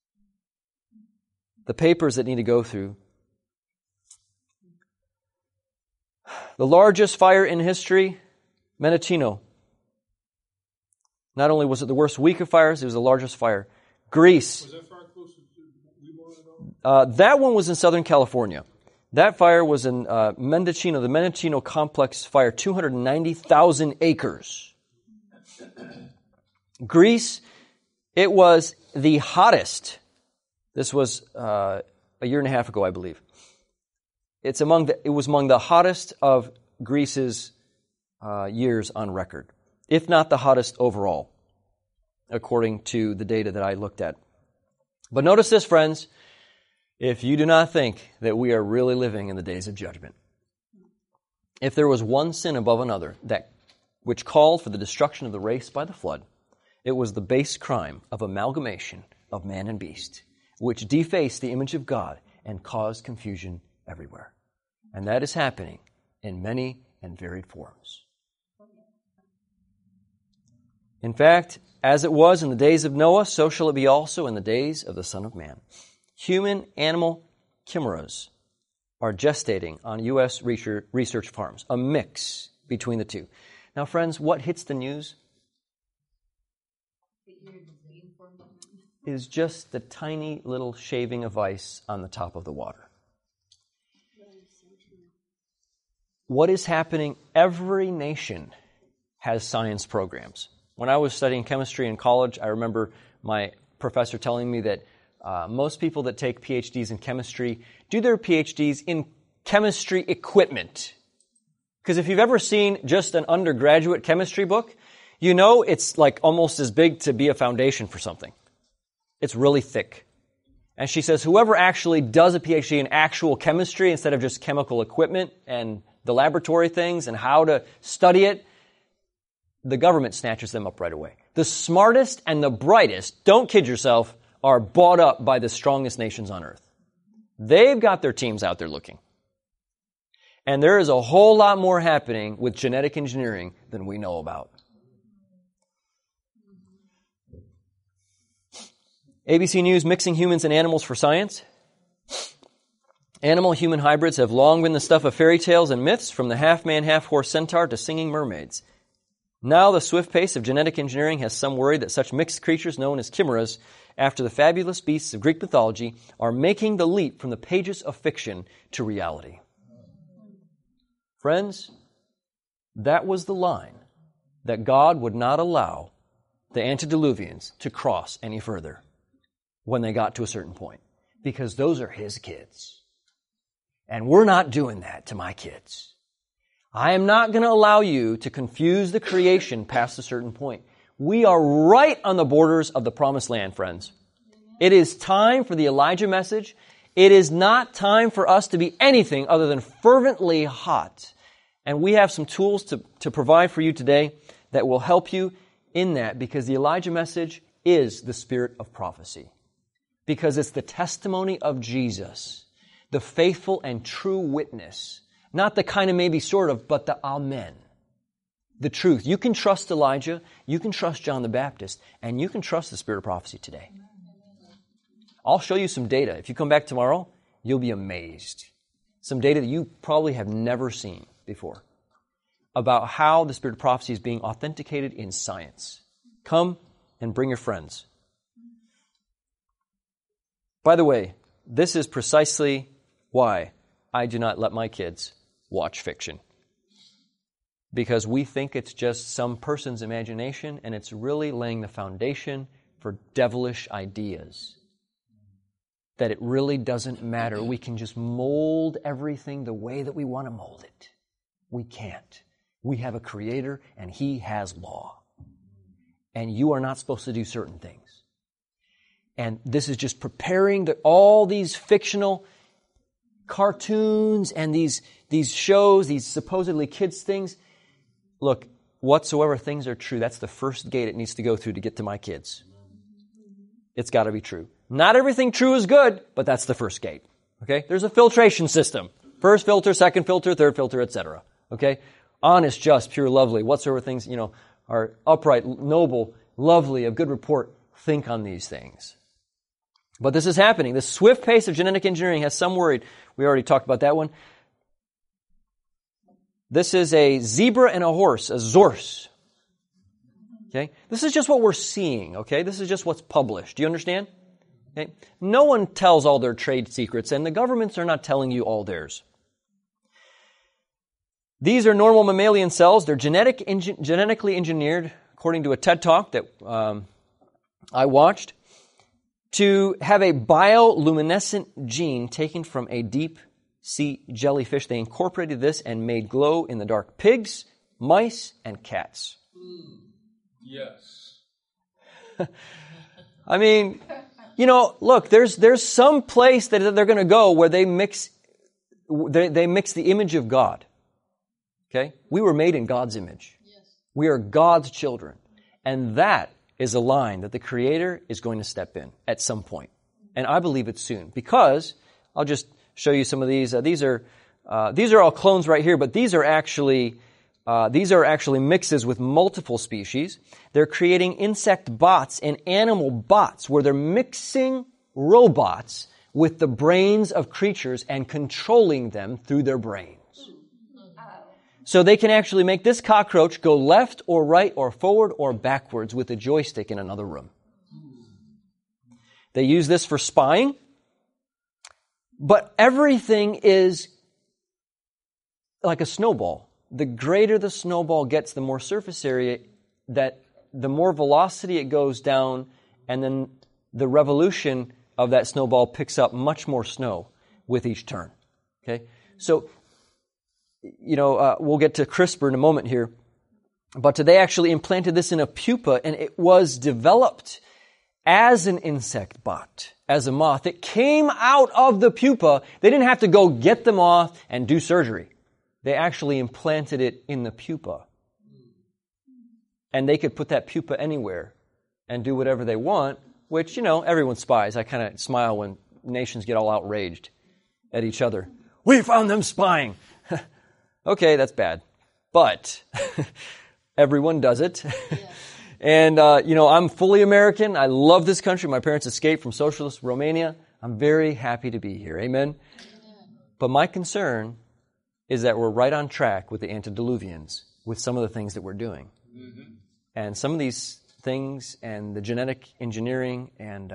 the papers that need to go through. The largest fire in history, Mendocino. Not only was it the worst week of fires, it was the largest fire. Greece. Was that fire close to Lima at all? That one was in Southern California. That fire was in Mendocino, the Mendocino Complex fire, 290,000 acres. Greece, it was the hottest. This was a year and a half ago, I believe. It was among the hottest of Greece's years on record, if not the hottest overall, according to the data that I looked at. But notice this, friends, if you do not think that we are really living in the days of judgment, if there was one sin above another which called for the destruction of the race by the flood, it was the base crime of amalgamation of man and beast, which defaced the image of God and caused confusion everywhere. And that is happening in many and varied forms. In fact, as it was in the days of Noah, so shall it be also in the days of the Son of Man. Human-animal chimeras are gestating on U.S. research farms, a mix between the two. Now, friends, what hits the news is just the tiny little shaving of ice on the top of the water. What is happening? Every nation has science programs. When I was studying chemistry in college, I remember my professor telling me that most people that take PhDs in chemistry do their PhDs in chemistry equipment. Because if you've ever seen just an undergraduate chemistry book, you know it's like almost as big to be a foundation for something. It's really thick. And she says whoever actually does a PhD in actual chemistry instead of just chemical equipment and the laboratory things and how to study it, the government snatches them up right away. The smartest and the brightest, don't kid yourself, are bought up by the strongest nations on earth. They've got their teams out there looking. And there is a whole lot more happening with genetic engineering than we know about. ABC News, mixing humans and animals for science. Animal-human hybrids have long been the stuff of fairy tales and myths, from the half-man, half-horse centaur to singing mermaids. Now the swift pace of genetic engineering has some worry that such mixed creatures known as chimeras, after the fabulous beasts of Greek mythology, are making the leap from the pages of fiction to reality. Friends, that was the line that God would not allow the antediluvians to cross any further when they got to a certain point, because those are His kids. And we're not doing that to my kids. I am not going to allow you to confuse the creation past a certain point. We are right on the borders of the promised land, friends. It is time for the Elijah message. It is not time for us to be anything other than fervently hot. And we have some tools to provide for you today that will help you in that, because the Elijah message is the spirit of prophecy. Because it's the testimony of Jesus, the faithful and true witness. Not the kind of maybe sort of, but the amen. The truth. You can trust Elijah, you can trust John the Baptist, and you can trust the spirit of prophecy today. I'll show you some data. If you come back tomorrow, you'll be amazed. Some data that you probably have never seen before about how the spirit of prophecy is being authenticated in science. Come and bring your friends. By the way, this is precisely why I do not let my kids watch fiction. Because we think it's just some person's imagination, and it's really laying the foundation for devilish ideas. That it really doesn't matter. We can just mold everything the way that we want to mold it. We can't. We have a Creator, and He has law. And you are not supposed to do certain things. And this is just preparing all these fictional cartoons and these shows, these supposedly kids things. Look, whatsoever things are true, that's the first gate it needs to go through to get to my kids. It's got to be true. Not everything true is good, but that's the first gate. Okay? There's a filtration system. First filter, second filter, third filter, etc. Okay? Honest, just, pure, lovely, whatsoever things, are upright, noble, lovely, of good report. Think on these things. But this is happening. The swift pace of genetic engineering has some worried. We already talked about that one. This is a zebra and a horse, a zorse. Okay? This is just what we're seeing, okay? This is just what's published. Do you understand? Okay? No one tells all their trade secrets, and the governments are not telling you all theirs. These are normal mammalian cells. They're genetically engineered, according to a TED Talk that I watched, to have a bioluminescent gene taken from a deep sea jellyfish. They incorporated this and made glow-in-the-dark pigs, mice, and cats. Yes. I mean, look, there's some place that they're going to go where they mix the image of God Okay? We were made in God's image. We are God's children. And that is a line that the Creator is going to step in at some point. And I believe it's soon. Because, I'll just show you some of these. These are all clones right here, but these are actually mixes with multiple species. They're creating insect bots and animal bots where they're mixing robots with the brains of creatures and controlling them through their brains. So they can actually make this cockroach go left or right or forward or backwards with a joystick in another room. They use this for spying. But everything is like a snowball. The greater the snowball gets, the more surface area, the more velocity it goes down, and then the revolution of that snowball picks up much more snow with each turn. Okay? So, we'll get to CRISPR in a moment here, but they actually implanted this in a pupa, and it was developed as an insect bot, as a moth. It came out of the pupa. They didn't have to go get the moth and do surgery. They actually implanted it in the pupa. And they could put that pupa anywhere and do whatever they want, which, everyone spies. I kind of smile when nations get all outraged at each other. We found them spying. Okay, that's bad. But everyone does it. Yeah. And, I'm fully American. I love this country. My parents escaped from socialist Romania. I'm very happy to be here. Amen? But my concern is that we're right on track with the antediluvians with some of the things that we're doing. Mm-hmm. And some of these things and the genetic engineering and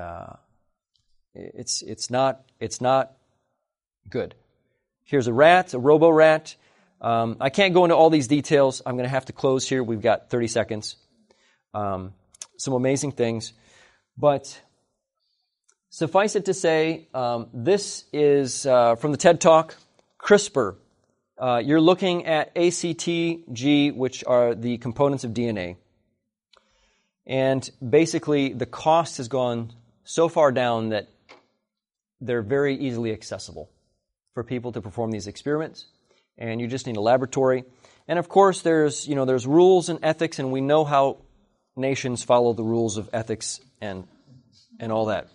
it's not good. Here's a rat, a robo-rat. I can't go into all these details. I'm going to have to close here. We've got 30 seconds. Some amazing things. But suffice it to say, this is from the TED Talk, CRISPR. You're looking at ACTG, which are the components of DNA. And basically, the cost has gone so far down that they're very easily accessible for people to perform these experiments. And you just need a laboratory. And of course, there's rules and ethics, and we know how nations follow the rules of ethics and all that.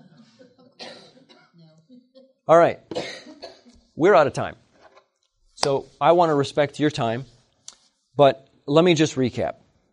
All right. We're out of time. So I want to respect your time, but let me just recap.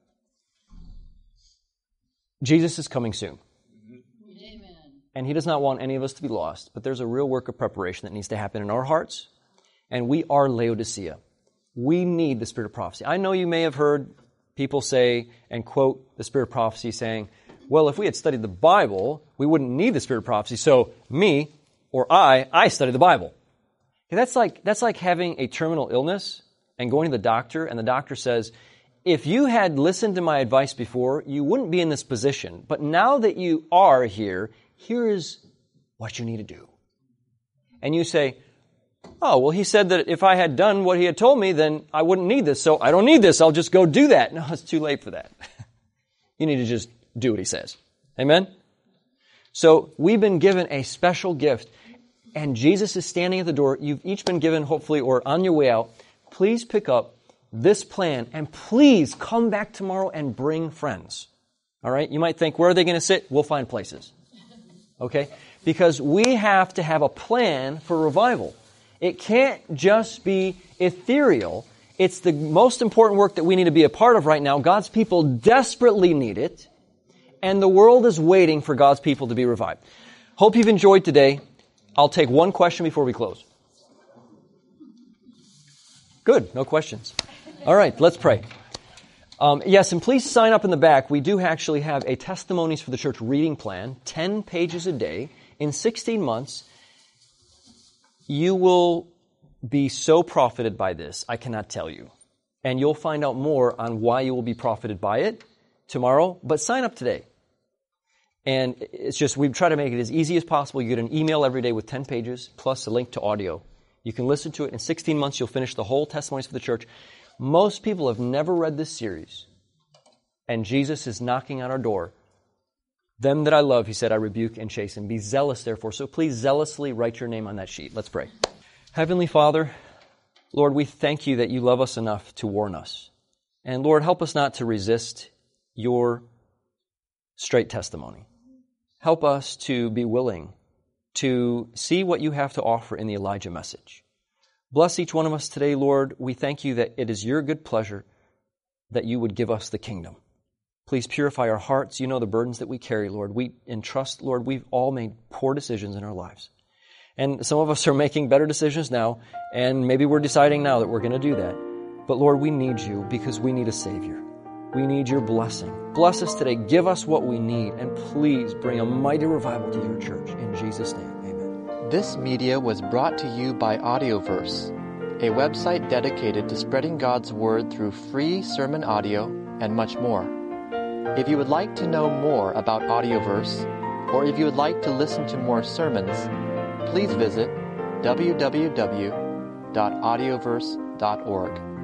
Jesus is coming soon. Amen. And He does not want any of us to be lost, but there's a real work of preparation that needs to happen in our hearts, and we are Laodicea. We need the spirit of prophecy. I know you may have heard people say and quote the spirit of prophecy saying, well, if we had studied the Bible, we wouldn't need the spirit of prophecy, so me or I study the Bible. That's like having a terminal illness and going to the doctor, and the doctor says, if you had listened to my advice before, you wouldn't be in this position. But now that you are here, here is what you need to do. And you say, oh, well, he said that if I had done what he had told me, then I wouldn't need this, so I don't need this, I'll just go do that. No, it's too late for that. You need to just do what he says. Amen? So we've been given a special gift, and Jesus is standing at the door. You've each been given, hopefully, or on your way out. Please pick up this plan, and please come back tomorrow and bring friends. All right? You might think, where are they going to sit? We'll find places. Okay? Because we have to have a plan for revival. It can't just be ethereal. It's the most important work that we need to be a part of right now. God's people desperately need it, and the world is waiting for God's people to be revived. Hope you've enjoyed today. I'll take one question before we close. Good, no questions. All right, let's pray. Yes, and please sign up in the back. We do actually have a Testimonies for the Church reading plan, 10 pages a day, in 16 months. You will be so profited by this, I cannot tell you. And you'll find out more on why you will be profited by it tomorrow, but sign up today. And it's just, we try to make it as easy as possible. You get an email every day with 10 pages, plus a link to audio. You can listen to it. In 16 months, you'll finish the whole Testimonies for the Church. Most people have never read this series, and Jesus is knocking on our door. Them that I love, he said, I rebuke and chasten. Be zealous, therefore. So please zealously write your name on that sheet. Let's pray. Heavenly Father, Lord, we thank you that you love us enough to warn us. And Lord, help us not to resist your straight testimony. Help us to be willing to see what you have to offer in the Elijah message. Bless each one of us today, Lord. We thank you that it is your good pleasure that you would give us the kingdom. Please purify our hearts. You know the burdens that we carry, Lord. We entrust, Lord, we've all made poor decisions in our lives. And some of us are making better decisions now, and maybe we're deciding now that we're going to do that. But Lord, we need you because we need a Savior. We need your blessing. Bless us today. Give us what we need, and please bring a mighty revival to your church. In Jesus' name, amen. This media was brought to you by Audioverse, a website dedicated to spreading God's Word through free sermon audio and much more. If you would like to know more about Audioverse, or if you would like to listen to more sermons, please visit www.audioverse.org.